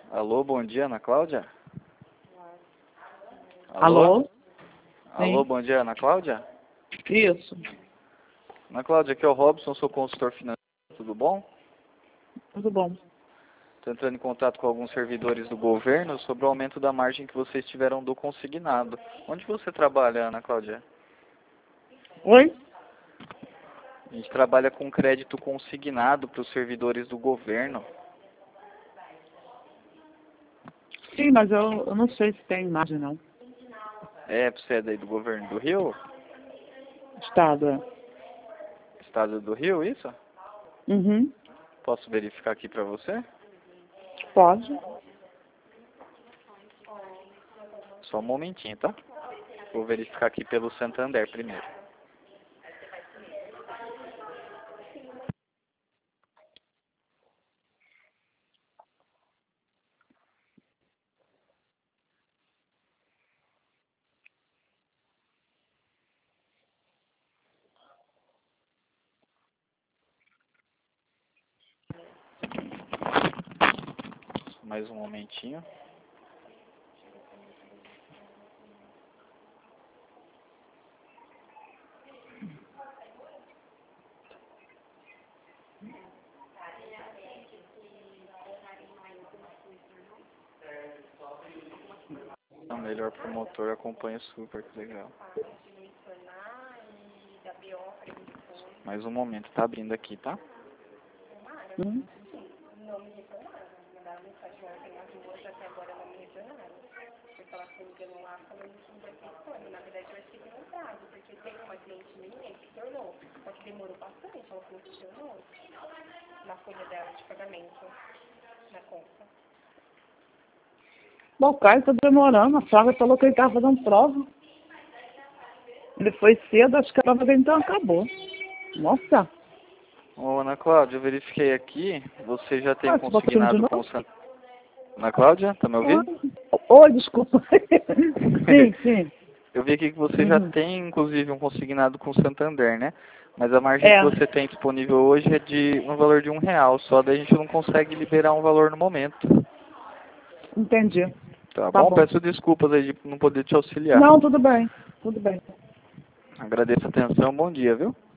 Alô, bom dia, Ana Cláudia? Alô? Alô, Sim. bom dia, Ana Cláudia? Isso. Ana Cláudia, aqui é o Robson, sou consultor financeiro, tudo bom? Tudo bom. Estou entrando em contato com alguns servidores do governo sobre o aumento da margem que vocês tiveram do consignado. Onde você trabalha, Ana Cláudia? Oi? A gente trabalha com crédito consignado para os servidores do governo. Sim, mas eu não sei se tem imagem, não. Você é daí do governo do Rio? Estado, é. Estado do Rio, isso? Uhum. Posso verificar aqui para você? Pode. Só um momentinho, tá? Vou verificar aqui pelo Santander primeiro. Mais um momentinho. O melhor promotor acompanha super, que legal. Mais um momento, tá abrindo aqui, tá? Uhum. Bom, o Caio tá demorando. A Flávia falou que ele tava fazendo prova. Ele foi cedo, acho que a prova dele então acabou. Nossa. Ô, Ana Cláudia, eu verifiquei aqui, você já tem Ah, você botou de consignado com o novo? Santander. Ana Cláudia, tá me ouvindo? Oi, desculpa. Sim, sim. Eu vi aqui que você já Uhum. tem, inclusive, um consignado com o Santander, né? Mas a margem que É, você tem disponível hoje é de um valor de R$ 1, só daí a gente não consegue liberar um valor no momento. entendi. Tá Tá bom? bom. Peço desculpas aí de não poder te auxiliar. Não, tudo bem. Tudo bem. Agradeço a atenção, bom dia, viu?